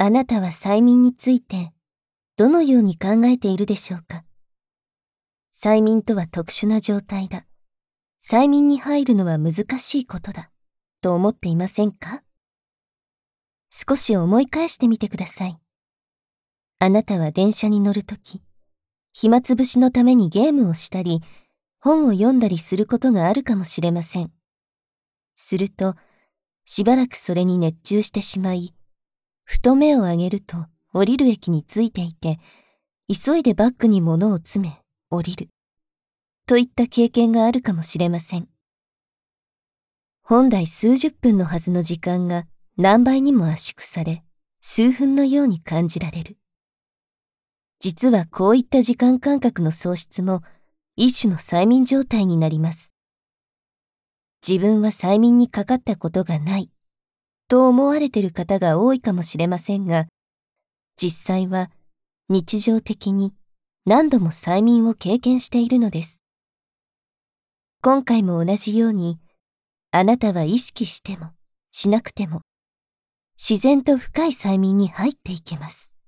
あなたは催眠についてどのように考えているでしょうか？催眠とは特殊な状態だ。催眠に入るのは難しいことだ。と思っていませんか？少し思い返してみてください。あなたは電車に乗るとき、暇つぶしのためにゲームをしたり、本を読んだりすることがあるかもしれません。すると、しばらくそれに熱中してしまい、ふと目を上げると降りる駅に着いていて、急いでバッグに物を詰め、降りる。といった経験があるかもしれません。本来数十分のはずの時間が何倍にも圧縮され、数分のように感じられる。実はこういった時間感覚の喪失も一種の催眠状態になります。自分は催眠にかかったことがないと思われている方が多いかもしれませんが、実際は日常的に何度も催眠を経験しているのです。今回も同じように、あなたは意識してもしなくても自然と深い催眠に入っていけます。